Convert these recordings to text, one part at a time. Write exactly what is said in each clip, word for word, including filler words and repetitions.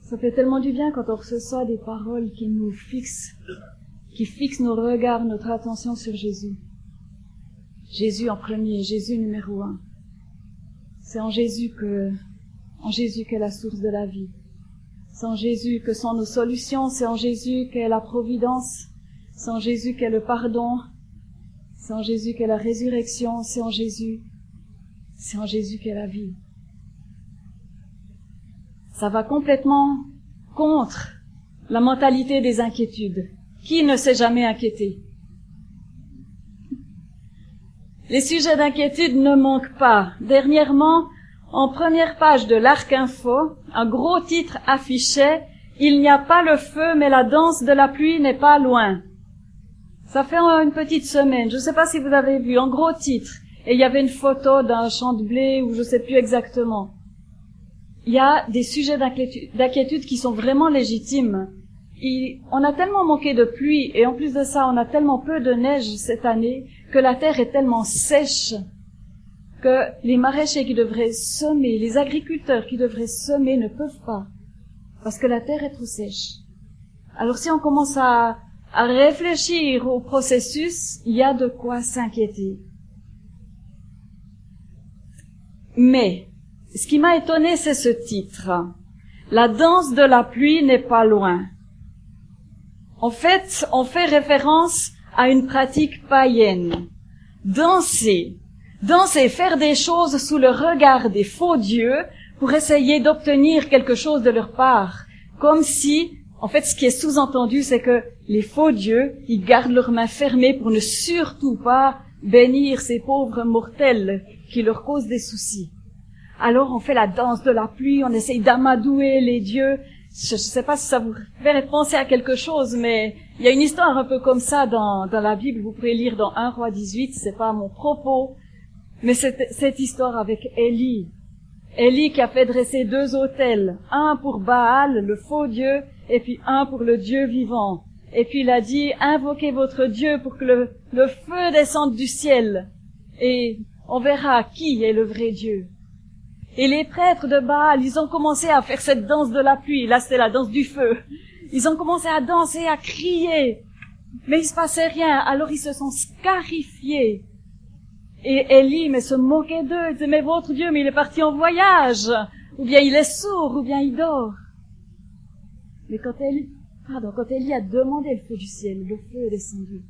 Ça fait tellement du bien quand on reçoit des paroles qui nous fixent, qui fixent nos regards, notre attention sur Jésus. Jésus en premier, Jésus numéro un. C'est en Jésus que, en Jésus qu'est la source de la vie. C'est en Jésus que sont nos solutions, c'est en Jésus qu'est la providence, c'est en Jésus qu'est le pardon, c'est en Jésus qu'est la résurrection, c'est en Jésus, c'est en Jésus qu'est la vie. Ça va complètement contre la mentalité des inquiétudes. Qui ne s'est jamais inquiété? Les sujets d'inquiétude ne manquent pas. Dernièrement, en première page de l'Arc Info, un gros titre affichait « Il n'y a pas le feu, mais la danse de la pluie n'est pas loin ». Ça fait une petite semaine, je ne sais pas si vous avez vu, en gros titre. Et il y avait une photo d'un champ de blé, ou je ne sais plus exactement. Il y a des sujets d'inquiétude, d'inquiétude qui sont vraiment légitimes. Et on a tellement manqué de pluie, et en plus de ça, on a tellement peu de neige cette année, que la terre est tellement sèche, que les maraîchers qui devraient semer, les agriculteurs qui devraient semer ne peuvent pas, parce que la terre est trop sèche. Alors si on commence à, à réfléchir au processus, il y a de quoi s'inquiéter. Mais, ce qui m'a étonné, c'est ce titre. La danse de la pluie n'est pas loin. En fait, on fait référence à une pratique païenne. Danser. Danser, faire des choses sous le regard des faux dieux pour essayer d'obtenir quelque chose de leur part. Comme si, en fait, ce qui est sous-entendu, c'est que les faux dieux, ils gardent leurs mains fermées pour ne surtout pas bénir ces pauvres mortels qui leur causent des soucis. Alors on fait la danse de la pluie, on essaye d'amadouer les dieux. Je ne sais pas si ça vous fait penser à quelque chose, mais il y a une histoire un peu comme ça dans, dans la Bible. Vous pourrez lire dans un roi dix-huit, c'est pas à mon propos. Mais c'est cette histoire avec Élie. Élie qui a fait dresser deux autels, un pour Baal, le faux dieu, et puis un pour le Dieu vivant. Et puis il a dit, invoquez votre Dieu pour que le, le feu descende du ciel, et on verra qui est le vrai Dieu. Et les prêtres de Baal, ils ont commencé à faire cette danse de la pluie. Là, c'était la danse du feu. Ils ont commencé à danser, à crier. Mais il se passait rien. Alors, ils se sont scarifiés. Et Élie, mais se moquait d'eux. Il disait, mais votre Dieu, mais il est parti en voyage. Ou bien il est sourd, ou bien il dort. Mais quand Élie, pardon, quand Élie a demandé le feu du ciel, le feu est descendu.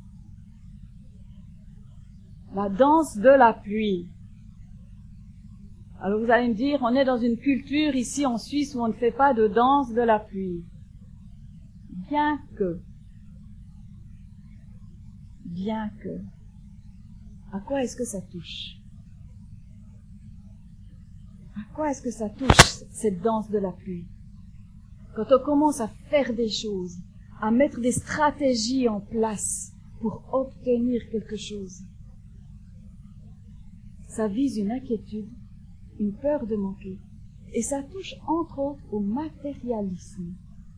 La danse de la pluie. Alors vous allez me dire, on est dans une culture ici en Suisse où on ne fait pas de danse de la pluie. Bien que, bien que, à quoi est-ce que ça touche? À quoi est-ce que ça touche, cette danse de la pluie? Quand on commence à faire des choses, à mettre des stratégies en place pour obtenir quelque chose, ça vise une inquiétude, une peur de manquer. Et ça touche entre autres au matérialisme.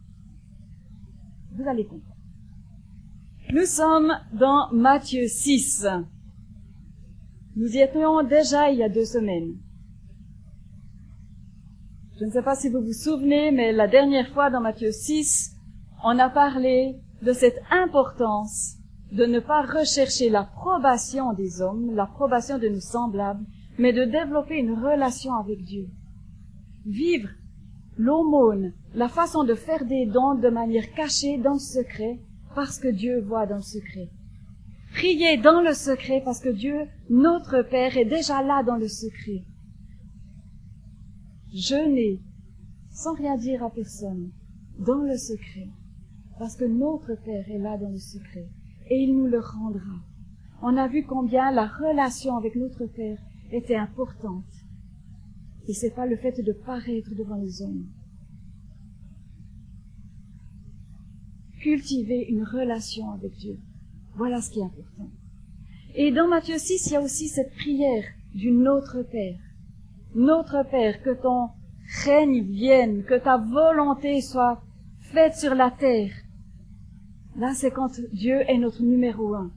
Vous allez comprendre. Nous sommes dans Matthieu six. Nous y étions déjà il y a deux semaines. Je ne sais pas si vous vous souvenez, mais la dernière fois dans Matthieu six, on a parlé de cette importance de ne pas rechercher l'approbation des hommes, l'approbation de nos semblables, mais de développer une relation avec Dieu. Vivre l'aumône, la façon de faire des dons de manière cachée dans le secret, parce que Dieu voit dans le secret. Prier dans le secret, parce que Dieu, notre Père, est déjà là dans le secret. Jeûner, sans rien dire à personne, dans le secret, parce que notre Père est là dans le secret, et il nous le rendra. On a vu combien la relation avec notre Père était importante. Et c'est pas le fait de paraître devant les hommes. Cultiver une relation avec Dieu. Voilà ce qui est important. Et dans Matthieu six, il y a aussi cette prière du Notre Père. Notre Père, que ton règne vienne, que ta volonté soit faite sur la terre. Là, c'est quand Dieu est notre numéro un.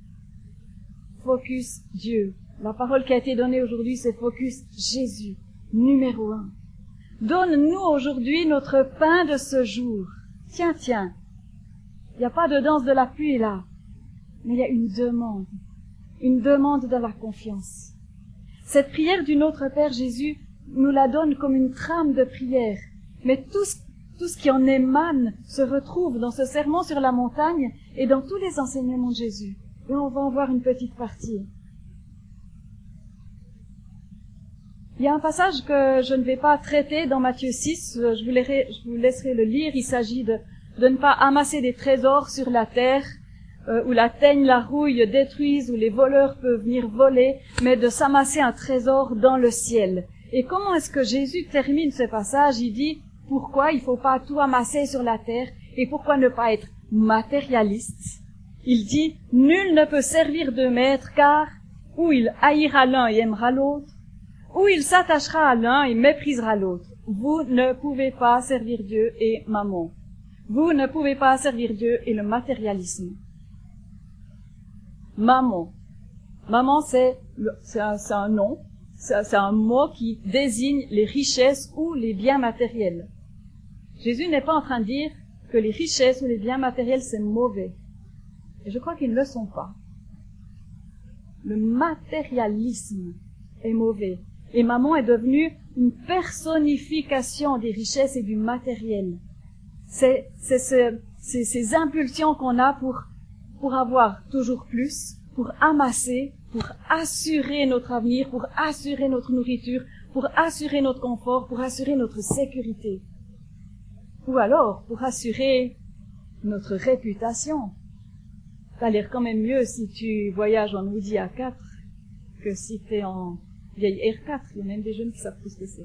Focus Dieu. La parole qui a été donnée aujourd'hui, c'est focus Jésus, numéro un. Donne-nous aujourd'hui notre pain de ce jour. Tiens, tiens. Il n'y a pas de danse de la pluie là, mais il y a une demande. Une demande de la confiance. Cette prière du Notre Père Jésus nous la donne comme une trame de prière. Mais tout ce, tout ce qui en émane se retrouve dans ce sermon sur la montagne et dans tous les enseignements de Jésus. Et on va en voir une petite partie. Il y a un passage que je ne vais pas traiter dans Matthieu six, je vous, laisserai, je vous laisserai le lire. Il s'agit de, de ne pas amasser des trésors sur la terre, euh, où la teigne, la rouille détruisent, où les voleurs peuvent venir voler, mais de s'amasser un trésor dans le ciel. Et comment est-ce que Jésus termine ce passage? Il dit pourquoi il ne faut pas tout amasser sur la terre et pourquoi ne pas être matérialiste. Il dit nul ne peut servir de maître, car ou il haïra l'un et aimera l'autre, ou il s'attachera à l'un et méprisera l'autre. Vous ne pouvez pas servir Dieu et mammon. Vous ne pouvez pas servir Dieu et le matérialisme. Mammon. Mammon, c'est, c'est, un, c'est un nom, c'est, c'est un mot qui désigne les richesses ou les biens matériels. Jésus n'est pas en train de dire que les richesses ou les biens matériels, c'est mauvais. Et je crois qu'ils ne le sont pas. Le matérialisme est mauvais. Et mammon est devenu une personnification des richesses et du matériel. C'est, c'est, ce, c'est ces impulsions qu'on a pour, pour avoir toujours plus, pour amasser, pour assurer notre avenir, pour assurer notre nourriture, pour assurer notre confort, pour assurer notre sécurité. Ou alors, pour assurer notre réputation. Ça a l'air quand même mieux si tu voyages en Audi A quatre que si tu es en vieille R quatre. Il y a même des jeunes qui savent plus ce que c'est.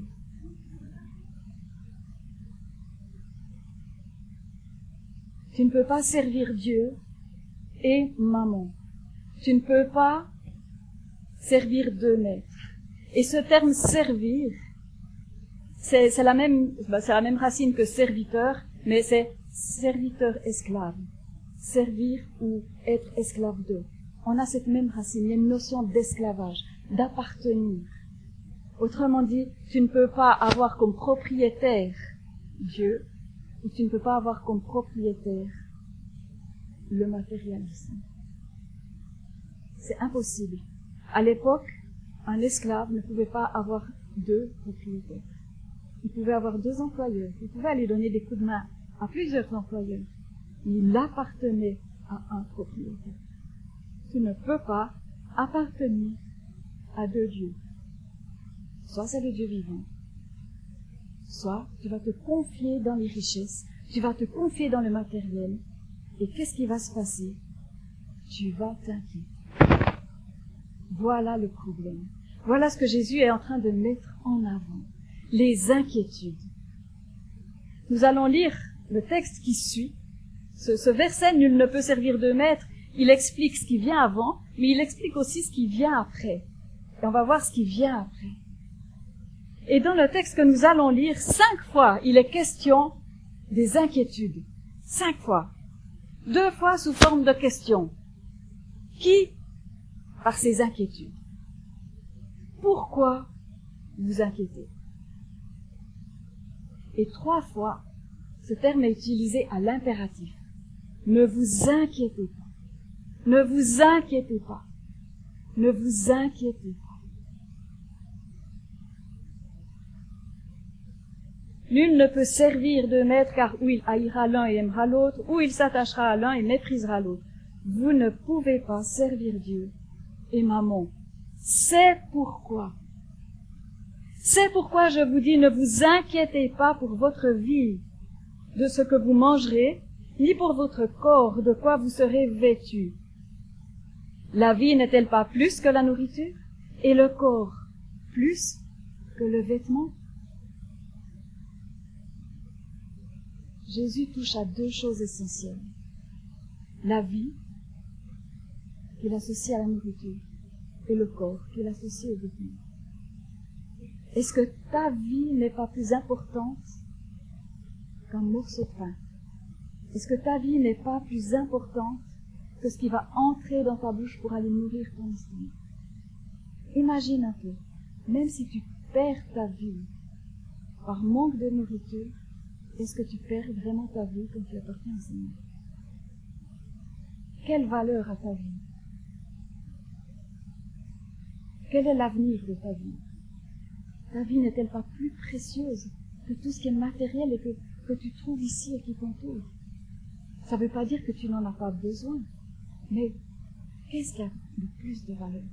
Tu ne peux pas servir Dieu et mammon. Tu ne peux pas servir deux maîtres. Et ce terme servir, c'est, c'est la même, bah, c'est la même racine que serviteur, mais c'est serviteur-esclave. Servir ou être esclave d'eux. On a cette même racine. Il y a une notion d'esclavage, d'appartenir. Autrement dit, tu ne peux pas avoir comme propriétaire Dieu, ou tu ne peux pas avoir comme propriétaire le matérialisme. C'est impossible. À l'époque, un esclave ne pouvait pas avoir deux propriétaires. Il pouvait avoir deux employeurs. Il pouvait aller donner des coups de main à plusieurs employeurs. Il appartenait à un propriétaire. Tu ne peux pas appartenir à deux dieux. Soit c'est le Dieu vivant, soit tu vas te confier dans les richesses, tu vas te confier dans le matériel, et qu'est-ce qui va se passer? Tu vas t'inquiéter. Voilà le problème. Voilà ce que Jésus est en train de mettre en avant. Les inquiétudes. Nous allons lire le texte qui suit. Ce, ce verset, nul ne peut servir de maître, il explique ce qui vient avant, mais il explique aussi ce qui vient après. Et on va voir ce qui vient après. Et dans le texte que nous allons lire, cinq fois, il est question des inquiétudes. Cinq fois. Deux fois sous forme de questions. Qui? Par ces inquiétudes. Pourquoi vous inquiétez? Et trois fois, ce terme est utilisé à l'impératif. Ne vous inquiétez pas. Ne vous inquiétez pas. Ne vous inquiétez pas. Nul ne peut servir de maître, car ou il haïra l'un et aimera l'autre, ou il s'attachera à l'un et méprisera l'autre. Vous ne pouvez pas servir Dieu et mammon. C'est pourquoi. C'est pourquoi je vous dis, ne vous inquiétez pas pour votre vie, de ce que vous mangerez, ni pour votre corps, de quoi vous serez vêtus. La vie n'est-elle pas plus que la nourriture, et le corps plus que le vêtement? Jésus touche à deux choses essentielles. La vie, qu'il associe à la nourriture, et le corps, qu'il associe aux vêtements. Est-ce que ta vie n'est pas plus importante qu'un morceau de pain? Est-ce que ta vie n'est pas plus importante que ce qui va entrer dans ta bouche pour aller nourrir ton estomac? Imagine un peu, même si tu perds ta vie par manque de nourriture, est-ce que tu perds vraiment ta vie quand tu appartiens au Seigneur? Quelle valeur a ta vie? Quel est l'avenir de ta vie? Ta vie n'est-elle pas plus précieuse que tout ce qui est matériel et que, que tu trouves ici et qui t'entoure? Ça ne veut pas dire que tu n'en as pas besoin, mais qu'est-ce qui a de plus de valeur?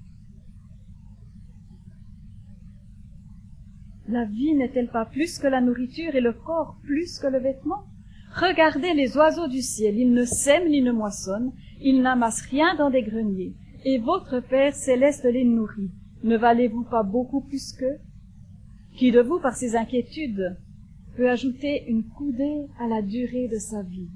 La vie n'est-elle pas plus que la nourriture et le corps plus que le vêtement? Regardez les oiseaux du ciel, ils ne sèment ni ne moissonnent, ils n'amassent rien dans des greniers, et votre Père céleste les nourrit. Ne valez-vous pas beaucoup plus qu'eux? Qui de vous, par ses inquiétudes, peut ajouter une coudée à la durée de sa vie?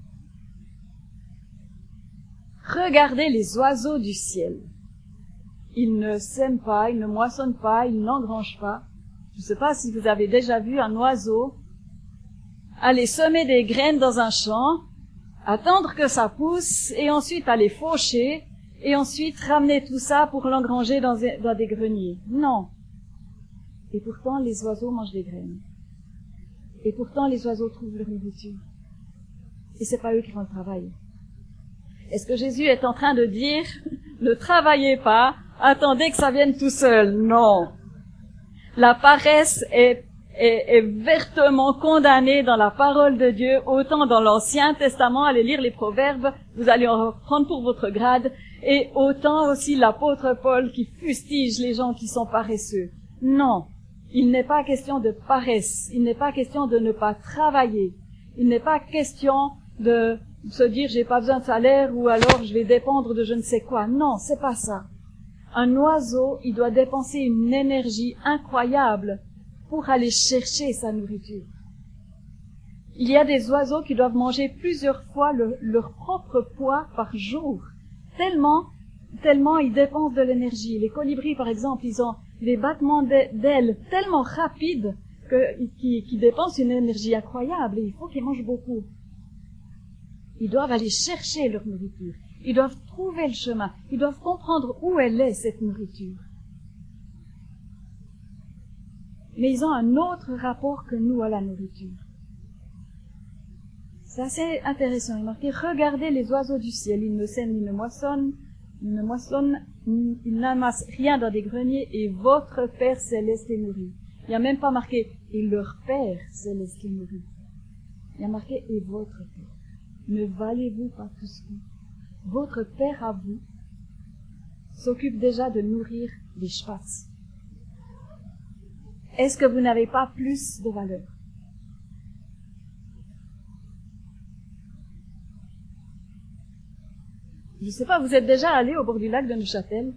Regardez les oiseaux du ciel. Ils ne sèment pas, ils ne moissonnent pas, ils n'engrangent pas. Je ne sais pas si vous avez déjà vu un oiseau aller semer des graines dans un champ, attendre que ça pousse, et ensuite aller faucher, et ensuite ramener tout ça pour l'engranger dans, dans des greniers. Non. Et pourtant, les oiseaux mangent des graines. Et pourtant, les oiseaux trouvent leur nourriture. Et c'est pas eux qui font le travail. Est-ce que Jésus est en train de dire, ne travaillez pas, attendez que ça vienne tout seul? Non. La paresse est, est, est vertement condamnée dans la parole de Dieu, autant dans l'Ancien Testament, allez lire les Proverbes, vous allez en reprendre pour votre grade, et autant aussi l'apôtre Paul qui fustige les gens qui sont paresseux. Non, il n'est pas question de paresse, il n'est pas question de ne pas travailler, il n'est pas question de se dire j'ai pas besoin de salaire ou alors je vais dépendre de je ne sais quoi. Non, c'est pas ça. Un oiseau, il doit dépenser une énergie incroyable pour aller chercher sa nourriture. Il y a des oiseaux qui doivent manger plusieurs fois le, leur propre poids par jour, tellement, tellement ils dépensent de l'énergie. Les colibris, par exemple, ils ont des battements d'ailes tellement rapides que, qui, qui dépensent une énergie incroyable et il faut qu'ils mangent beaucoup. Ils doivent aller chercher leur nourriture. Ils doivent trouver le chemin. Ils doivent comprendre où elle est, cette nourriture. Mais ils ont un autre rapport que nous à la nourriture. C'est assez intéressant. Il est marqué, regardez les oiseaux du ciel. Ils ne sèment ni ne moissonnent, ils ne moissonnent, ils n'amassent rien dans des greniers et votre Père céleste les nourrit. Il n'y a même pas marqué, et leur Père céleste les nourrit. Il y a marqué, et votre Père. Ne valez-vous pas plus qu'eux? Votre Père à vous s'occupe déjà de nourrir les spatz. Est-ce que vous n'avez pas plus de valeur? Je ne sais pas, vous êtes déjà allé au bord du lac de Neuchâtel?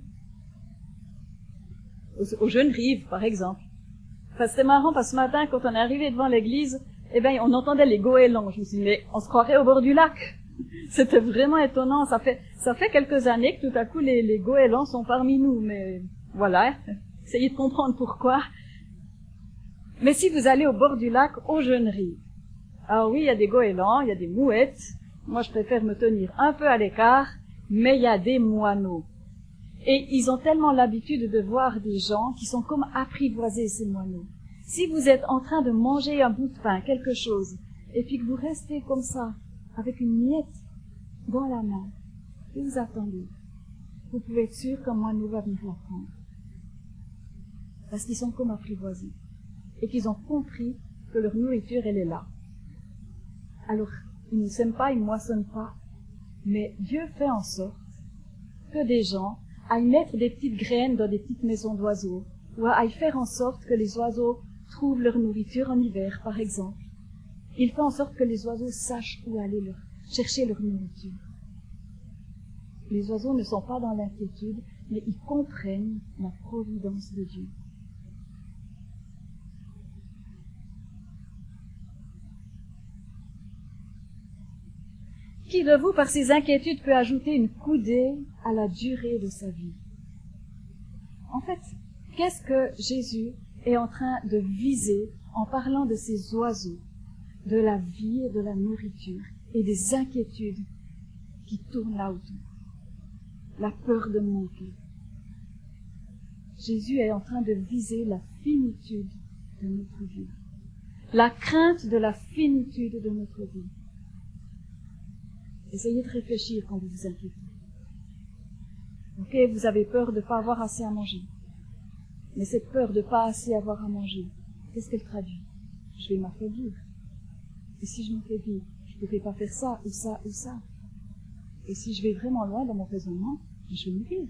Aux, aux Jeunes Rives, par exemple. Enfin, c'était marrant parce que ce matin, quand on est arrivé devant l'église, eh ben, on entendait les goélands. Je me suis dit, mais on se croirait au bord du lac. C'était vraiment étonnant. Ça fait, ça fait quelques années que tout à coup les, les goélands sont parmi nous. Mais voilà, essayez de comprendre pourquoi. Mais si vous allez au bord du lac, aux Jeunes Rives, alors oui, il y a des goélands, il y a des mouettes. Moi, je préfère me tenir un peu à l'écart, mais il y a des moineaux. Et ils ont tellement l'habitude de voir des gens qui sont comme apprivoisés, ces moineaux. Si vous êtes en train de manger un bout de pain, quelque chose, et puis que vous restez comme ça, avec une miette dans la main, et vous attendez, vous pouvez être sûr qu'un moineau va venir la prendre. Parce qu'ils sont comme apprivoisés. Et qu'ils ont compris que leur nourriture, elle est là. Alors, ils ne sèment pas, ils ne moissonnent pas, mais Dieu fait en sorte que des gens aillent mettre des petites graines dans des petites maisons d'oiseaux, ou aillent faire en sorte que les oiseaux trouvent leur nourriture en hiver, par exemple. Il fait en sorte que les oiseaux sachent où aller leur, chercher leur nourriture. Les oiseaux ne sont pas dans l'inquiétude, mais ils comprennent la providence de Dieu. Qui de vous, par ses inquiétudes, peut ajouter une coudée à la durée de sa vie? En fait, qu'est-ce que Jésus est en train de viser en parlant de ces oiseaux, de la vie et de la nourriture et des inquiétudes qui tournent là autour? La peur de manquer. Jésus est en train de viser la finitude de notre vie. la crainte de la finitude de notre vie. Essayez de réfléchir quand vous vous inquiétez. Ok, vous avez peur de ne pas avoir assez à manger. Mais cette peur de ne pas assez avoir à manger, qu'est-ce qu'elle traduit? Je vais m'affaiblir. Et si je m'affaiblis, je ne pourrai pas faire ça, ou ça, ou ça. Et si je vais vraiment loin dans mon raisonnement, je vais mourir.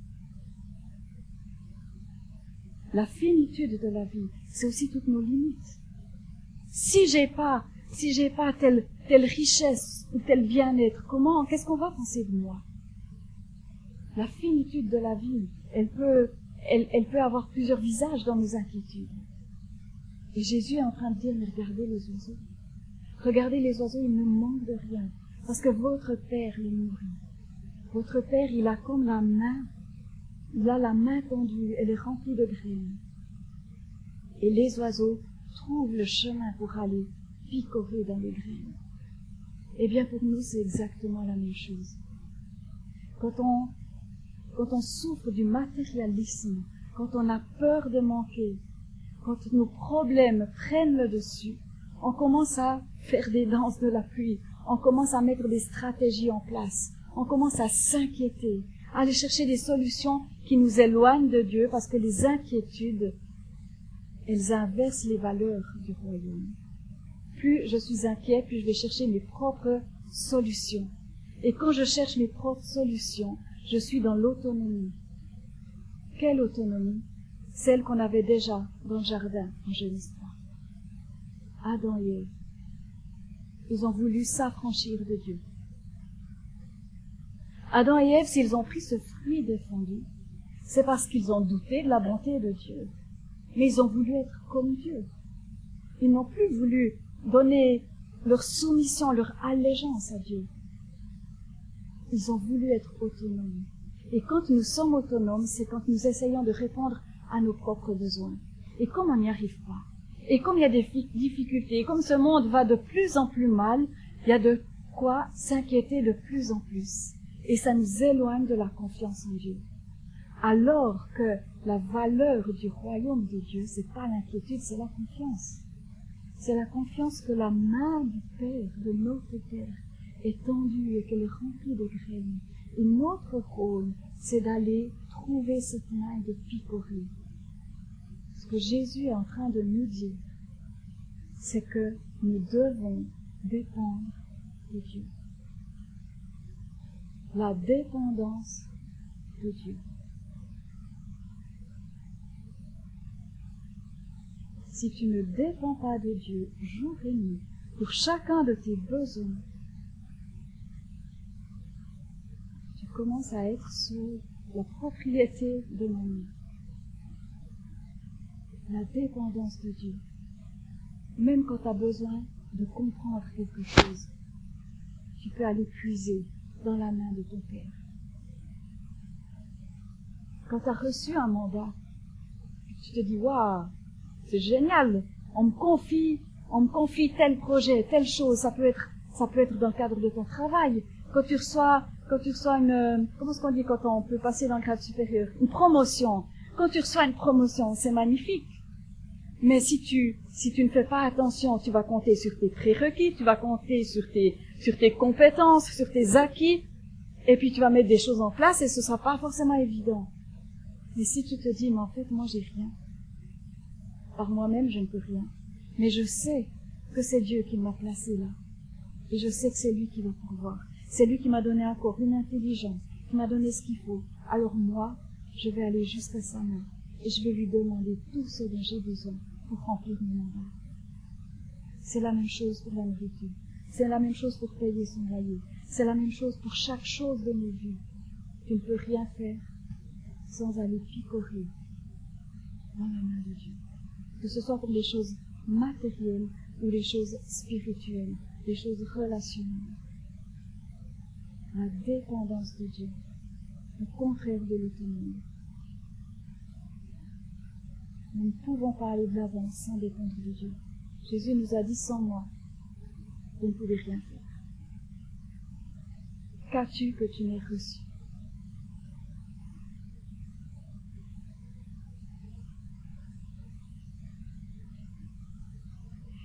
La finitude de la vie, c'est aussi toutes nos limites. Si j'ai pas, si j'ai pas telle, telle richesse ou tel bien-être, comment, qu'est-ce qu'on va penser de moi? La finitude de la vie, elle peut, elle, elle peut avoir plusieurs visages dans nos inquiétudes. Et Jésus est en train de dire, mais regardez les oiseaux. Regardez les oiseaux, ils ne manquent de rien. Parce que votre Père les nourrit. Votre Père, il a comme la main, il a la main tendue, elle est remplie de graines. Et les oiseaux trouvent le chemin pour aller picorer dans les graines. Eh bien, pour nous, c'est exactement la même chose. Quand on, quand on souffre du matérialisme, quand on a peur de manquer, quand nos problèmes prennent le dessus, on commence à faire des danses de la pluie, on commence à mettre des stratégies en place, on commence à s'inquiéter, à aller chercher des solutions qui nous éloignent de Dieu, parce que les inquiétudes, elles inversent les valeurs du royaume. Plus je suis inquiet, plus je vais chercher mes propres solutions. Et quand je cherche mes propres solutions, je suis dans l'autonomie. Quelle autonomie? Celle qu'on avait déjà dans le jardin en Genèse trois. Adam et Ève, ils ont voulu s'affranchir de Dieu. Adam et Ève, s'ils ont pris ce fruit défendu, c'est parce qu'ils ont douté de la bonté de Dieu. Mais ils ont voulu être comme Dieu. Ils n'ont plus voulu donner leur soumission, leur allégeance à Dieu. Ils ont voulu être autonomes. Et quand nous sommes autonomes, c'est quand nous essayons de répondre à nos propres besoins. Et comme on n'y arrive pas, et comme il y a des difficultés, comme ce monde va de plus en plus mal, il y a de quoi s'inquiéter de plus en plus. Et ça nous éloigne de la confiance en Dieu. Alors que la valeur du royaume de Dieu, c'est pas l'inquiétude, c'est la confiance. C'est la confiance que la main du Père, de notre Père, est tendue et qu'elle est remplie de graines. Et notre rôle, c'est d'aller trouver cette main et de picorer. Ce que Jésus est en train de nous dire, c'est que nous devons dépendre de Dieu. La dépendance de Dieu. Si tu ne dépends pas de Dieu jour et nuit pour chacun de tes besoins, tu commences à être sous la propriété de l'ennemi. La dépendance de Dieu. Même quand tu as besoin de comprendre quelque chose, tu peux aller puiser dans la main de ton Père. Quand tu as reçu un mandat, tu te dis, waouh, c'est génial, on me confie, on me confie tel projet, telle chose, ça peut être, ça peut être dans le cadre de ton travail. Quand tu reçois, quand tu reçois une, comment est-ce qu'on dit quand on peut passer dans le grade supérieur? Une promotion. Quand tu reçois une promotion, c'est magnifique. Mais si tu, si tu ne fais pas attention, tu vas compter sur tes prérequis, tu vas compter sur tes, sur tes compétences, sur tes acquis, et puis tu vas mettre des choses en place et ce sera pas forcément évident. Mais si tu te dis, mais en fait, moi j'ai rien. Par moi-même, je ne peux rien. Mais je sais que c'est Dieu qui m'a placé là. Et je sais que c'est lui qui va pourvoir. C'est lui qui m'a donné encore une intelligence, qui m'a donné ce qu'il faut. Alors moi, je vais aller jusqu'à sa main et je vais lui demander tout ce dont j'ai besoin pour remplir mon mandat. C'est la même chose pour la nourriture. C'est la même chose pour payer son loyer. C'est la même chose pour chaque chose de nos vies. Tu ne peux rien faire sans aller picorer dans la main de Dieu. Que ce soit pour les choses matérielles ou les choses spirituelles, les choses relationnelles. La dépendance de Dieu, le contraire de l'autonomie. Nous ne pouvons pas aller de l'avant sans dépendre de Dieu. Jésus nous a dit, sans moi, vous ne pouvez rien faire. Qu'as-tu que tu n'aies reçu?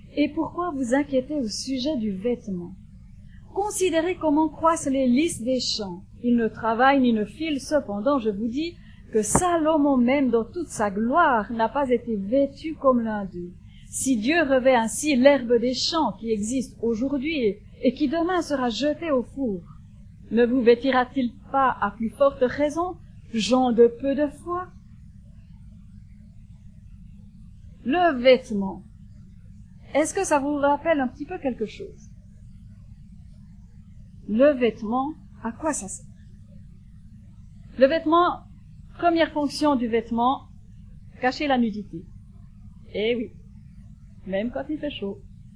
Et pourquoi vous inquiétez au sujet du vêtement? Considérez comment croissent les lys des champs. Ils ne travaillent ni ne filent, cependant je vous dis que Salomon même dans toute sa gloire n'a pas été vêtu comme l'un d'eux. Si Dieu revêt ainsi l'herbe des champs qui existe aujourd'hui et qui demain sera jetée au four, ne vous vêtira-t-il pas à plus forte raison, gens de peu de foi? Le vêtement. Est-ce que ça vous rappelle un petit peu quelque chose? Le vêtement, à quoi ça sert? Le vêtement, première fonction du vêtement, cacher la nudité. Eh oui, même quand il fait chaud.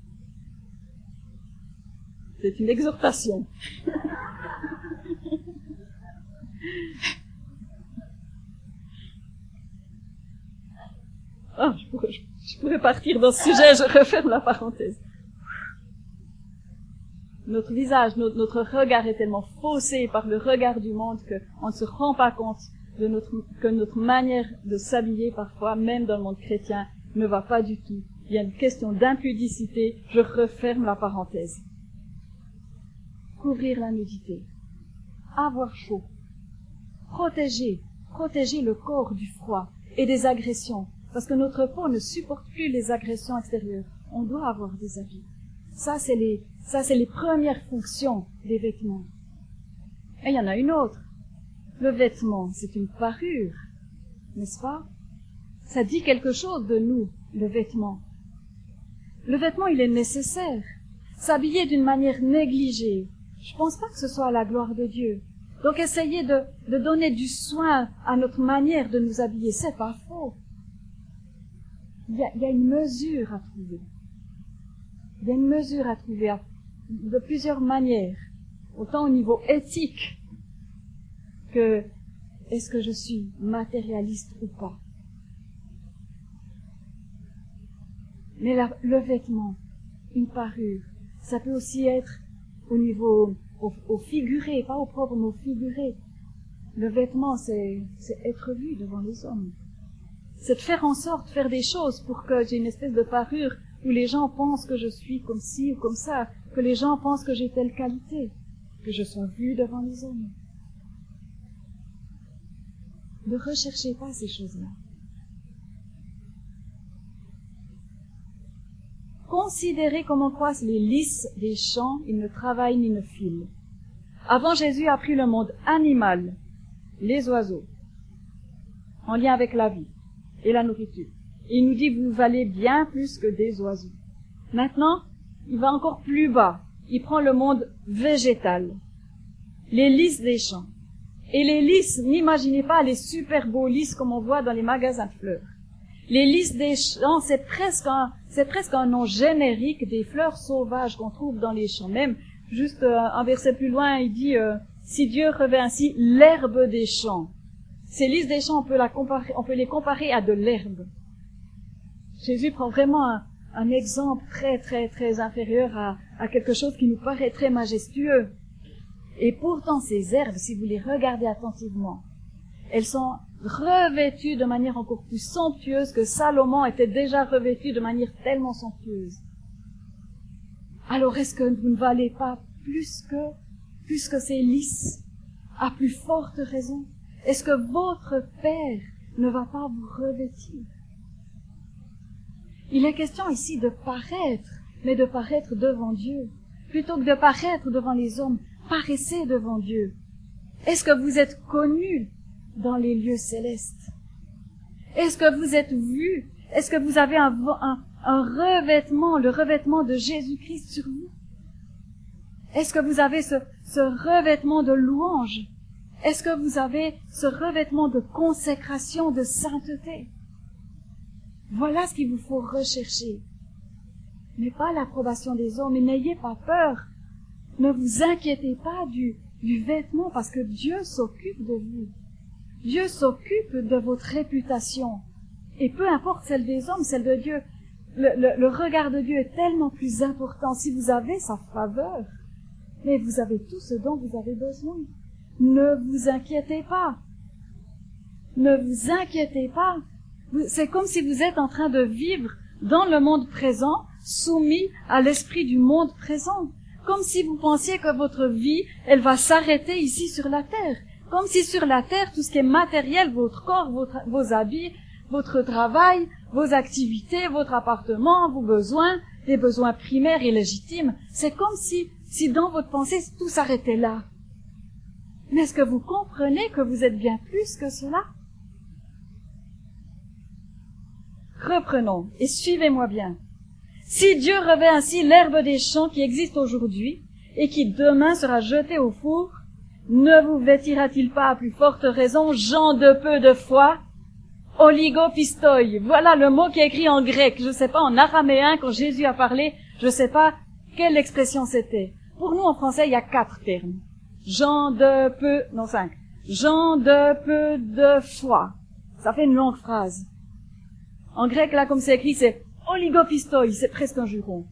C'est une exhortation. Oh, je, pourrais, je, je pourrais partir dans ce sujet, je referme la parenthèse. Notre visage, notre, notre regard est tellement faussé par le regard du monde qu'on ne se rend pas compte de notre, que notre manière de s'habiller parfois, même dans le monde chrétien, ne va pas du tout. Il y a une question d'impudicité, je referme la parenthèse. Couvrir la nudité, avoir chaud, protéger, protéger le corps du froid et des agressions, parce que notre peau ne supporte plus les agressions extérieures. On doit avoir des habits. Ça, c'est les, ça, c'est les premières fonctions des vêtements. Et il y en a une autre. Le vêtement, c'est une parure, n'est-ce pas? Ça dit quelque chose de nous, le vêtement. Le vêtement, il est nécessaire. S'habiller d'une manière négligée, je pense pas que ce soit à la gloire de Dieu. Donc essayez de, de donner du soin à notre manière de nous habiller, c'est pas faux. Il y a, il y a une mesure à trouver. Il y a une mesure à trouver à, de plusieurs manières, autant au niveau éthique que est-ce que je suis matérialiste ou pas. Mais la, le vêtement, une parure, ça peut aussi être au niveau, au, au figuré, pas au propre, mais au figuré. Le vêtement, c'est, c'est être vu devant les hommes. C'est de faire en sorte, faire des choses pour que j'ai une espèce de parure où les gens pensent que je suis comme ci ou comme ça, que les gens pensent que j'ai telle qualité, que je sois vue devant les hommes. Ne recherchez pas ces choses-là. Considérez comment croissent les lys des champs, ils ne travaillent ni ne filent. Avant, Jésus a pris le monde animal, les oiseaux, en lien avec la vie et la nourriture. Il nous dit, vous valez bien plus que des oiseaux. Maintenant, il va encore plus bas. Il prend le monde végétal, les lys des champs. Et les lys, n'imaginez pas les super beaux lys comme on voit dans les magasins de fleurs. Les lys des champs, c'est presque un, c'est presque un nom générique des fleurs sauvages qu'on trouve dans les champs. Même, juste euh, un verset plus loin, il dit, euh, si Dieu revêt ainsi l'herbe des champs. Ces lys des champs, on peut la comparer, on peut les comparer à de l'herbe. Jésus prend vraiment un, un exemple très, très, très inférieur à, à quelque chose qui nous paraît très majestueux. Et pourtant, ces herbes, si vous les regardez attentivement, elles sont revêtues de manière encore plus somptueuse que Salomon était déjà revêtu de manière tellement somptueuse. Alors, est-ce que vous ne valez pas plus que, plus que ces lys, à plus forte raison? Est-ce que votre Père ne va pas vous revêtir? Il est question ici de paraître, mais de paraître devant Dieu. Plutôt que de paraître devant les hommes, paraissez devant Dieu. Est-ce que vous êtes connus dans les lieux célestes? Est-ce que vous êtes vus? Est-ce que vous avez un, un, un revêtement, le revêtement de Jésus-Christ sur vous? Est-ce que vous avez ce, ce revêtement de louange? Est-ce que vous avez ce revêtement de consécration, de sainteté? Voilà ce qu'il vous faut rechercher. Mais pas l'approbation des hommes, et n'ayez pas peur. Ne vous inquiétez pas du, du vêtement, parce que Dieu s'occupe de vous. Dieu s'occupe de votre réputation. Et peu importe celle des hommes, celle de Dieu, le, le, le regard de Dieu est tellement plus important. Si vous avez sa faveur, mais vous avez tout ce dont vous avez besoin. Ne vous inquiétez pas. Ne vous inquiétez pas. C'est comme si vous êtes en train de vivre dans le monde présent soumis à l'esprit du monde présent. Comme si vous pensiez que votre vie, elle va s'arrêter ici sur la terre. Comme si sur la terre, tout ce qui est matériel, votre corps, votre, vos habits, votre travail, vos activités, votre appartement, vos besoins, les besoins primaires et légitimes, c'est comme si, si dans votre pensée, tout s'arrêtait là. Mais est-ce que vous comprenez que vous êtes bien plus que cela? Reprenons et suivez-moi bien. Si Dieu revêt ainsi l'herbe des champs qui existe aujourd'hui et qui demain sera jetée au four, ne vous vêtira-t-il pas à plus forte raison, gens de peu de foi? Oligopistoi, voilà le mot qui est écrit en grec, je ne sais pas, en araméen, quand Jésus a parlé, je ne sais pas quelle expression c'était. Pour nous, en français, il y a quatre termes. Gens de peu, non cinq. Gens de peu de foi. Ça fait une longue phrase. En grec, là, comme c'est écrit, c'est oligopistoi, c'est presque un juron.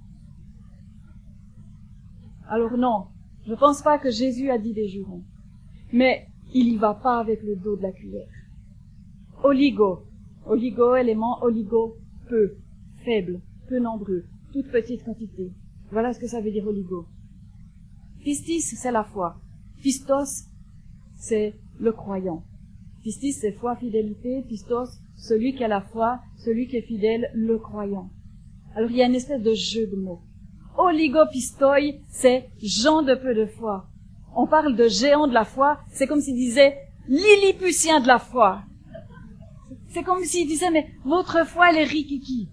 Alors non, je ne pense pas que Jésus a dit des jurons. Mais il y va pas avec le dos de la cuillère. Oligo, oligo, élément, oligo, peu, faible, peu nombreux, toute petite quantité. Voilà ce que ça veut dire oligo. Pistis, c'est la foi. Pistos, c'est le croyant. Pistis, c'est foi, fidélité. Pistos, celui qui a la foi, celui qui est fidèle, le croyant. Alors il y a une espèce de jeu de mots. Oligopistoi, c'est gens de peu de foi. On parle de géants de la foi, c'est comme s'il disait lilliputien de la foi. C'est comme s'il disait, mais votre foi, elle est rikiki.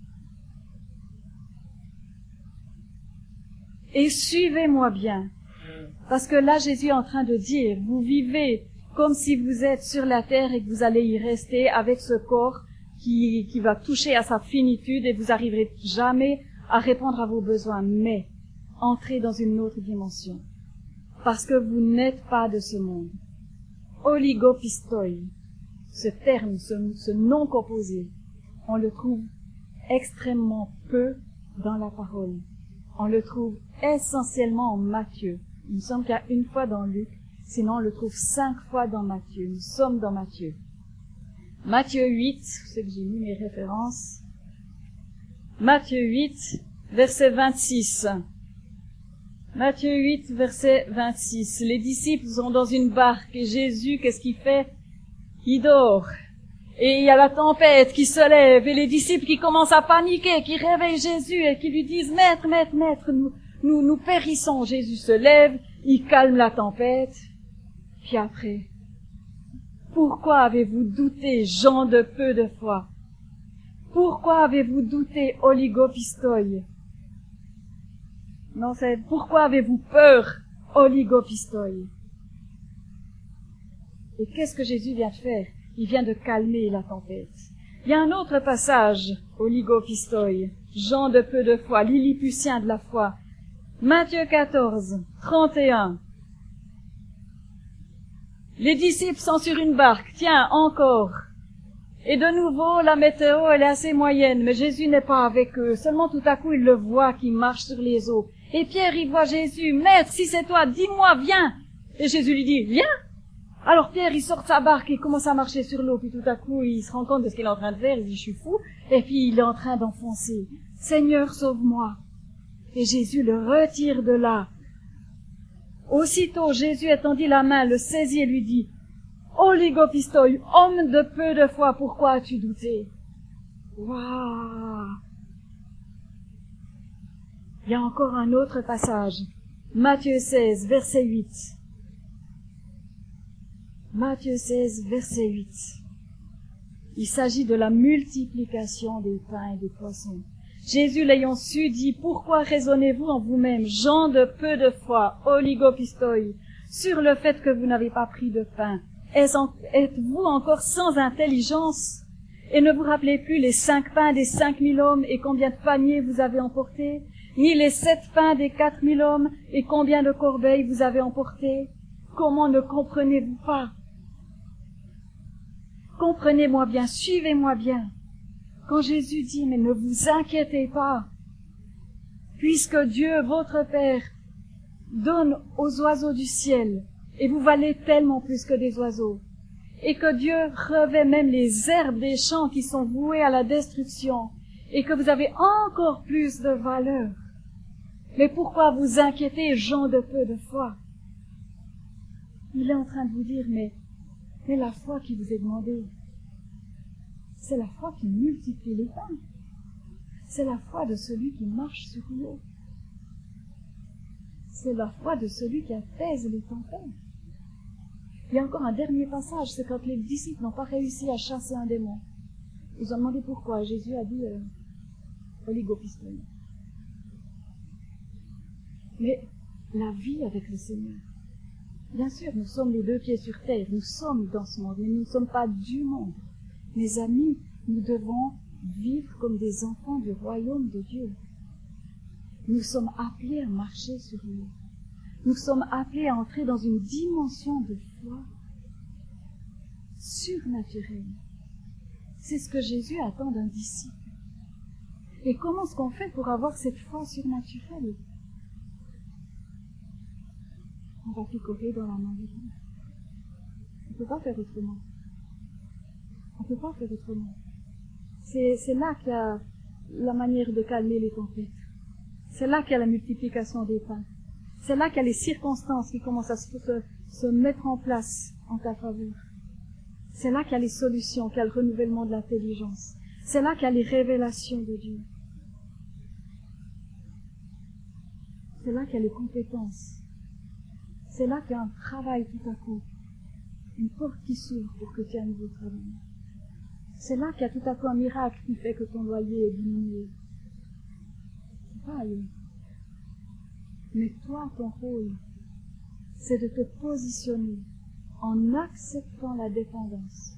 Et suivez-moi bien. Parce que là, Jésus est en train de dire, vous vivez comme si vous êtes sur la terre et que vous allez y rester avec ce corps qui, qui va toucher à sa finitude et vous arriverez jamais à répondre à vos besoins. Mais, entrez dans une autre dimension. Parce que vous n'êtes pas de ce monde. Oligopistoi. Ce terme, ce, ce nom composé, on le trouve extrêmement peu dans la parole. On le trouve essentiellement en Matthieu. Il me semble qu'il y a une fois dans Luc, sinon on le trouve cinq fois dans Matthieu. Nous sommes dans Matthieu. Matthieu huit, c'est que j'ai mis mes références. Matthieu huit, verset vingt-six. Matthieu huit, verset vingt-six. Les disciples sont dans une barque et Jésus, qu'est-ce qu'il fait? Il dort. Et il y a la tempête qui se lève et les disciples qui commencent à paniquer, qui réveillent Jésus et qui lui disent, Maître, Maître, Maître, nous, nous, nous périssons. Jésus se lève, il calme la tempête. Puis après, pourquoi avez-vous douté, gens de peu de foi? Pourquoi avez-vous douté, oligopistoi? Non, c'est pourquoi avez-vous peur, oligopistoi? Et qu'est-ce que Jésus vient de faire? Il vient de calmer la tempête. Il y a un autre passage, oligopistoi, gens de peu de foi, lilliputiens de la foi. Matthieu quatorze, trente et un. Les disciples sont sur une barque, tiens, encore. Et de nouveau, la météo, elle est assez moyenne, mais Jésus n'est pas avec eux. Seulement tout à coup, il le voit qui marche sur les eaux. Et Pierre, il voit Jésus. Maître, si c'est toi, dis-moi, viens. Et Jésus lui dit, viens. Alors Pierre, il sort de sa barque, il commence à marcher sur l'eau, puis tout à coup, il se rend compte de ce qu'il est en train de faire, il dit, je suis fou, et puis il est en train d'enfoncer. Seigneur, sauve-moi. Et Jésus le retire de là. Aussitôt, Jésus étendit la main, le saisit et lui dit, oligopistoi, homme de peu de foi, pourquoi as-tu douté? Waouh! Il y a encore un autre passage. Matthieu seize, verset huit. Matthieu seize, verset huit. Il s'agit de la multiplication des pains et des poissons. Jésus l'ayant su dit, pourquoi raisonnez-vous en vous-même, gens de peu de foi, oligopistoi, sur le fait que vous n'avez pas pris de pain? Êtes-vous encore sans intelligence? Et ne vous rappelez plus les cinq pains des cinq mille hommes et combien de paniers vous avez emportés? Ni les sept pains des quatre mille hommes et combien de corbeilles vous avez emportés? Comment ne comprenez-vous pas? Comprenez-moi bien, suivez-moi bien. Quand Jésus dit, mais ne vous inquiétez pas, puisque Dieu, votre Père, donne aux oiseaux du ciel, et vous valez tellement plus que des oiseaux, et que Dieu revêt même les herbes des champs qui sont vouées à la destruction, et que vous avez encore plus de valeur. Mais pourquoi vous inquiéter, gens de peu de foi? Il est en train de vous dire, mais, mais la foi qui vous est demandée, c'est la foi qui multiplie les pains. C'est la foi de celui qui marche sur l'eau. C'est la foi de celui qui apaise les tempêtes. Il y a encore un dernier passage, c'est quand les disciples n'ont pas réussi à chasser un démon. Ils ont demandé pourquoi. Jésus a dit, euh, oligopistoïe. Mais la vie avec le Seigneur. Bien sûr, nous sommes les deux pieds sur terre. Nous sommes dans ce monde, mais nous ne sommes pas du monde. Mes amis, nous devons vivre comme des enfants du royaume de Dieu. Nous sommes appelés à marcher sur l'eau. Nous sommes appelés à entrer dans une dimension de foi surnaturelle. C'est ce que Jésus attend d'un disciple. Et comment est-ce qu'on fait pour avoir cette foi surnaturelle? On va picorer dans la main de Dieu. On ne peut pas faire autrement. On ne peut pas faire autrement. C'est, c'est là qu'il y a la manière de calmer les tempêtes. C'est là qu'il y a la multiplication des pains. C'est là qu'il y a les circonstances qui commencent à se, se, se mettre en place en ta faveur. C'est là qu'il y a les solutions, qu'il y a le renouvellement de l'intelligence. C'est là qu'il y a les révélations de Dieu. C'est là qu'il y a les compétences. C'est là qu'il y a un travail tout à coup. Une porte qui s'ouvre pour que tu aies un nouveau travail. C'est là qu'il y a tout à coup un miracle qui fait que ton loyer est diminué. C'est pas ailleurs. Mais toi, ton rôle, c'est de te positionner en acceptant la dépendance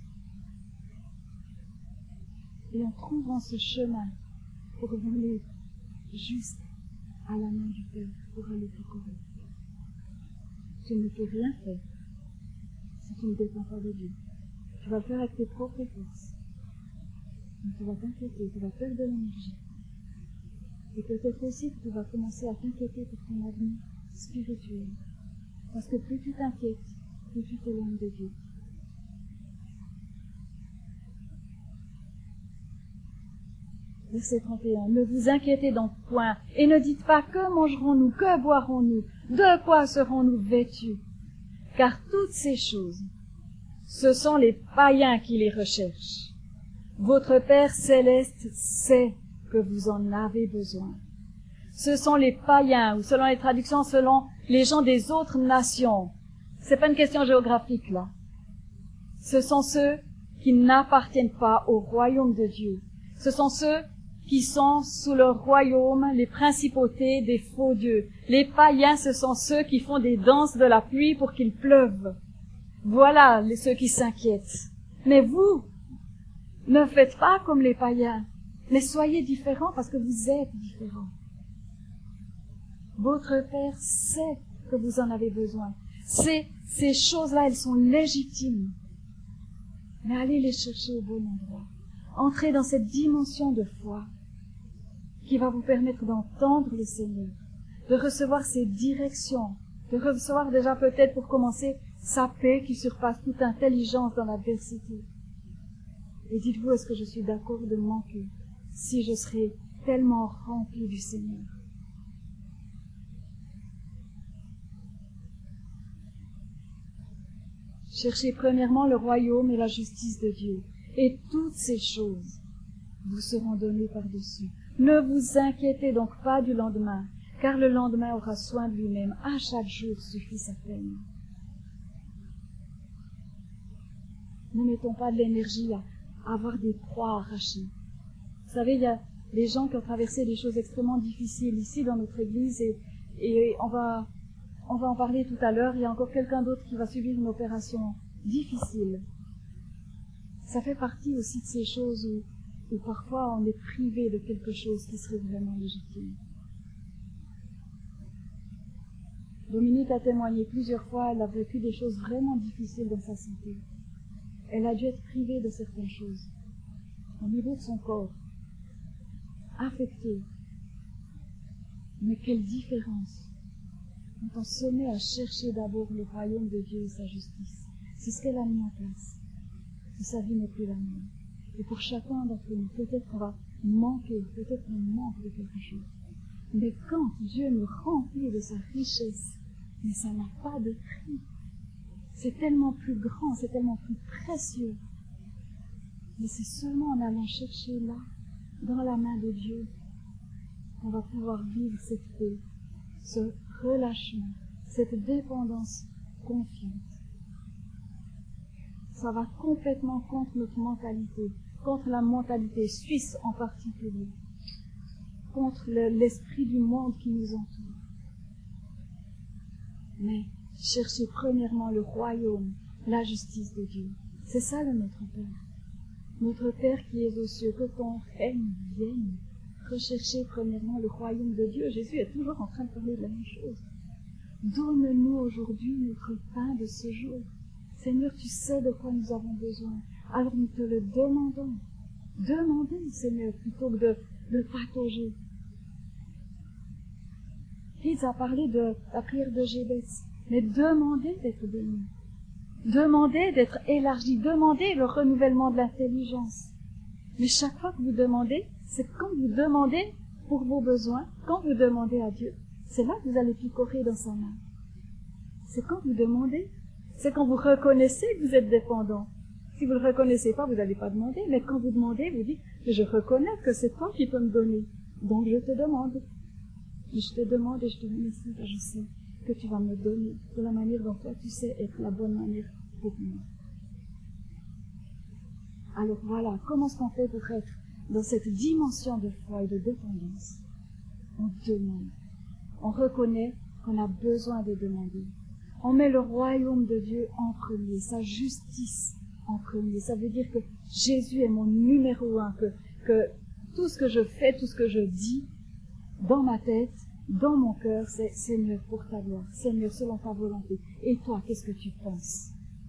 et en trouvant ce chemin pour voler juste à la main du Père pour aller plus correct. Tu ne peux rien faire si tu ne dépends pas de Dieu. Tu vas le faire avec tes propres forces. Donc tu vas t'inquiéter, tu vas perdre de l'énergie. Et peut-être aussi que tu vas commencer à t'inquiéter pour ton avenir spirituel. Parce que plus tu t'inquiètes, plus tu t'éloignes de Dieu. Verset trente et un. Ne vous inquiétez donc point, et ne dites pas que mangerons-nous, que boirons-nous, de quoi serons-nous vêtus. Car toutes ces choses, ce sont les païens qui les recherchent. Votre Père céleste sait que vous en avez besoin. Ce sont les païens, ou selon les traductions, selon les gens des autres nations. C'est pas une question géographique, là. Ce sont ceux qui n'appartiennent pas au royaume de Dieu. Ce sont ceux qui sont sous le royaume, les principautés des faux dieux. Les païens, ce sont ceux qui font des danses de la pluie pour qu'il pleuve. Voilà les, ceux qui s'inquiètent. Mais vous, ne faites pas comme les païens, mais soyez différents parce que vous êtes différents. Votre Père sait que vous en avez besoin. Ces, ces choses-là, elles sont légitimes. Mais allez les chercher au bon endroit. Entrez dans cette dimension de foi qui va vous permettre d'entendre le Seigneur, de recevoir ses directions, de recevoir déjà peut-être pour commencer sa paix qui surpasse toute intelligence dans l'adversité. Et dites-vous, est-ce que je suis d'accord de manquer si je serais tellement rempli du Seigneur? Cherchez premièrement le royaume et la justice de Dieu, et toutes ces choses vous seront données par-dessus. Ne vous inquiétez donc pas du lendemain, car le lendemain aura soin de lui-même. À chaque jour suffit sa peine. Ne mettons pas de l'énergie à avoir des proies arrachées. Vous savez, il y a des gens qui ont traversé des choses extrêmement difficiles ici dans notre église, et, et on va, on va en parler tout à l'heure. Il y a encore quelqu'un d'autre qui va subir une opération difficile. Ça fait partie aussi de ces choses où, où parfois on est privé de quelque chose qui serait vraiment légitime. Dominique a témoigné plusieurs fois, elle a vécu des choses vraiment difficiles dans sa santé. Elle a dû être privée de certaines choses, au niveau de son corps, affectée. Mais quelle différence quand on se met à chercher d'abord le royaume de Dieu et sa justice. C'est ce qu'elle a mis en place. Et sa vie n'est plus la même. Et pour chacun d'entre nous, peut-être qu'on va manquer, peut-être on manque de quelque chose. Mais quand Dieu nous remplit de sa richesse, mais ça n'a pas de prix. C'est tellement plus grand, c'est tellement plus précieux. Mais c'est seulement en allant chercher là, dans la main de Dieu, qu'on va pouvoir vivre cette paix, ce relâchement, cette dépendance confiante. Ça va complètement contre notre mentalité, contre la mentalité suisse en particulier, contre le, l'esprit du monde qui nous entoure. Mais cherchez premièrement le royaume, la justice de Dieu. C'est ça le Notre Père. Notre Père qui est aux cieux, que ton règne vienne. Recherchez premièrement le royaume de Dieu. Jésus est toujours en train de parler de la même chose. Donne-nous aujourd'hui notre pain de ce jour. Seigneur, tu sais de quoi nous avons besoin. Alors nous te le demandons. Demandez, Seigneur, plutôt que de, de patauger. Il a parlé de la prière de Jébès. Mais demandez d'être béni. Demandez d'être élargi. Demandez le renouvellement de l'intelligence. Mais chaque fois que vous demandez, c'est quand vous demandez pour vos besoins, quand vous demandez à Dieu, c'est là que vous allez picorer dans sa main. C'est quand vous demandez, c'est quand vous reconnaissez que vous êtes dépendant. Si vous ne le reconnaissez pas, vous n'allez pas demander, mais quand vous demandez, vous dites, je reconnais que c'est toi qui peux me donner, donc je te demande. Et je te demande et je te remercie, car je sais que tu vas me donner de la manière dont toi tu sais être la bonne manière pour moi. Alors voilà, comment est-ce qu'on fait pour être dans cette dimension de foi et de dépendance? On demande. On reconnaît qu'on a besoin de demander. On met le royaume de Dieu en premier, sa justice en premier. Ça veut dire que Jésus est mon numéro un, que, que tout ce que je fais, tout ce que je dis dans ma tête, dans mon cœur, c'est Seigneur pour ta gloire, Seigneur selon ta volonté. Et toi, qu'est-ce que tu penses?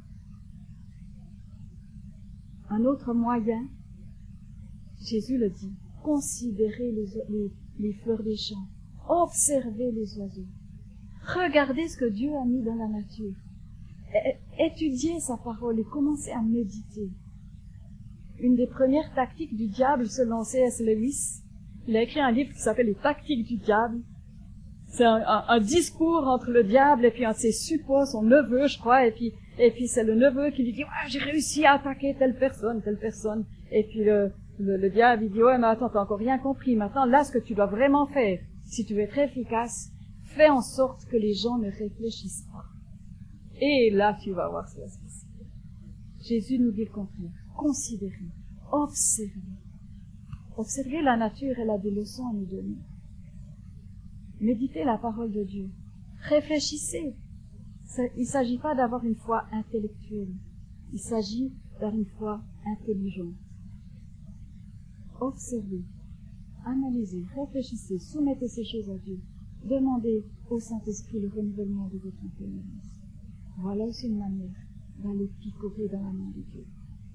Un autre moyen, Jésus le dit, considérez les, les, les fleurs des champs, observez les oiseaux, regardez ce que Dieu a mis dans la nature, étudiez sa parole et commencez à méditer. Une des premières tactiques du diable, selon C S Lewis, il a écrit un livre qui s'appelle Les tactiques du diable. C'est un, un, un discours entre le diable et puis un de ses suppôts, son neveu, je crois, et puis et puis c'est le neveu qui lui dit ah, j'ai réussi à attaquer telle personne, telle personne. Et puis le, le, le diable il dit ouais mais attends, t'as encore rien compris. Maintenant là ce que tu dois vraiment faire, si tu veux être efficace, fais en sorte que les gens ne réfléchissent pas. Et là tu vas voir ce qui va se passer. Jésus nous dit le contraire. Considérez, observez. Observez la nature, elle a des leçons à nous donner. Méditez la parole de Dieu. Réfléchissez. Il ne s'agit pas d'avoir une foi intellectuelle. Il s'agit d'avoir une foi intelligente. Observez, analysez, réfléchissez, soumettez ces choses à Dieu. Demandez au Saint-Esprit le renouvellement de votre intelligence. Voilà aussi une manière d'aller picorer dans la main de Dieu.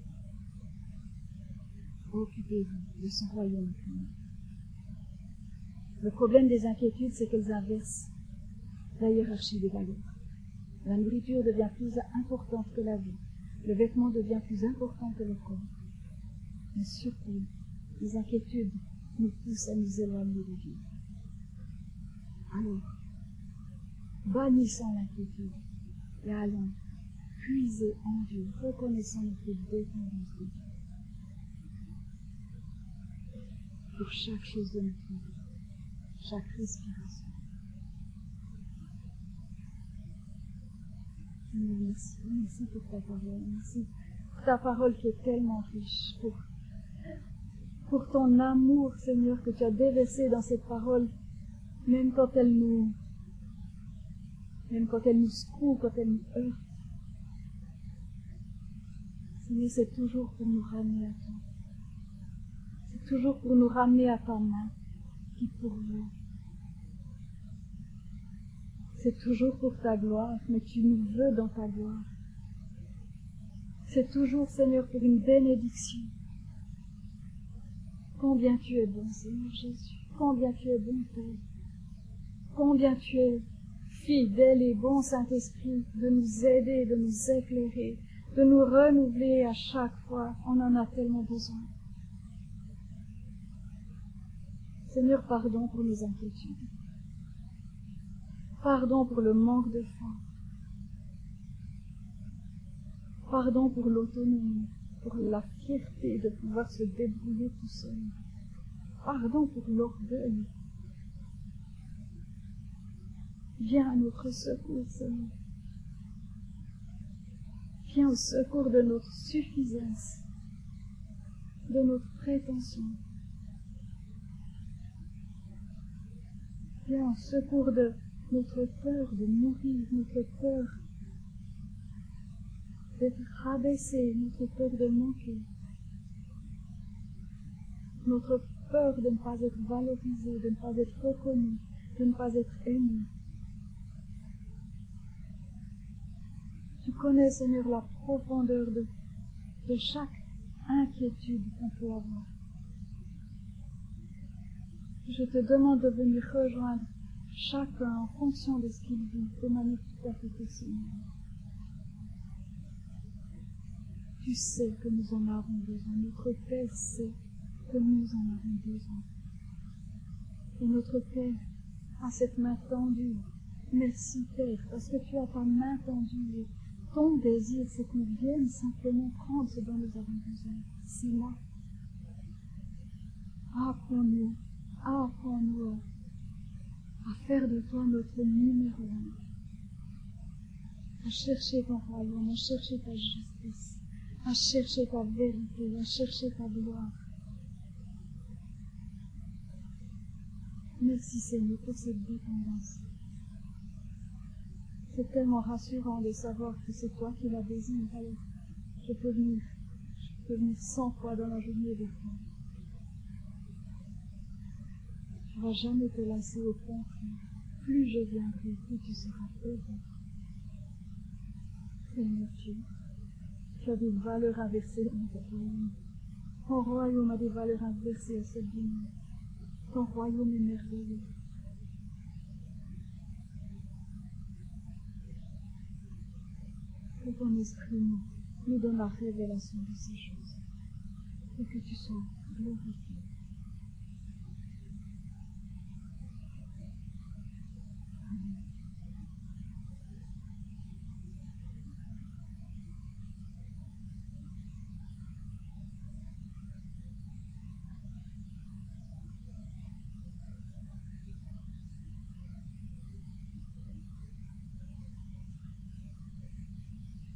Occupez-vous de son royaume. Le problème des inquiétudes, c'est qu'elles inversent la hiérarchie des valeurs. La nourriture devient plus importante que la vie. Le vêtement devient plus important que le corps. Mais surtout, les inquiétudes nous poussent à nous éloigner de Dieu. Alors, bannissons l'inquiétude et allons puiser en Dieu, reconnaissant notre dépendance de Dieu. Pour chaque chose de notre vie, chaque respiration. Merci, merci pour ta parole, merci pour ta parole qui est tellement riche, pour, pour ton amour, Seigneur, que tu as déversé dans cette parole, même quand elle nous, même quand elle nous secoue, quand elle nous heurte. Seigneur, c'est toujours pour nous ramener à toi. C'est toujours pour nous ramener à ta main qui pourvoit. C'est toujours pour ta gloire, mais tu nous veux dans ta gloire. C'est toujours, Seigneur, pour une bénédiction. Combien tu es bon, Seigneur Jésus. Combien tu es bon, Père. Combien tu es fidèle et bon, Saint-Esprit, de nous aider, de nous éclairer, de nous renouveler à chaque fois. On en a tellement besoin. Seigneur, pardon pour nos inquiétudes. Pardon pour le manque de foi. Pardon pour l'autonomie, pour la fierté de pouvoir se débrouiller tout seul. Pardon pour l'orgueil. Viens à notre secours, Seigneur. Viens au secours de notre suffisance, de notre prétention. Viens au secours de notre peur de mourir, notre peur d'être rabaissé, notre peur de manquer, notre peur de ne pas être valorisé, de ne pas être reconnu, de ne pas être aimé. Tu connais, Seigneur, la profondeur de, de chaque inquiétude qu'on peut avoir. Je te demande de venir rejoindre chacun en fonction de ce qu'il vit, de manière tout à fait personnelle. Tu sais que nous en avons besoin. Notre Père sait que nous en avons besoin. Et notre Père a cette main tendue. Merci, Père, parce que tu as ta main tendue. Et ton désir, c'est qu'on vienne simplement prendre ce dont nous avons besoin. C'est là. Apprends-nous, apprends-nous à faire de toi notre numéro un. À chercher ton royaume, à chercher ta justice, à chercher ta vérité, à chercher ta gloire. Merci Seigneur pour cette dépendance. C'est tellement rassurant de savoir que c'est toi qui la désires. Alors, je peux venir, je peux venir cent fois dans la journée de toi. Tu ne vas jamais te lasser au contraire. Plus je viendrai, plus tu seras heureux. Seigneur Dieu, tu as des valeurs inversées dans ton royaume. Ton royaume a des valeurs inversées à celles du monde. Ton royaume est merveilleux. Que ton esprit nous donne la révélation de ces choses. Et que tu sois glorifié.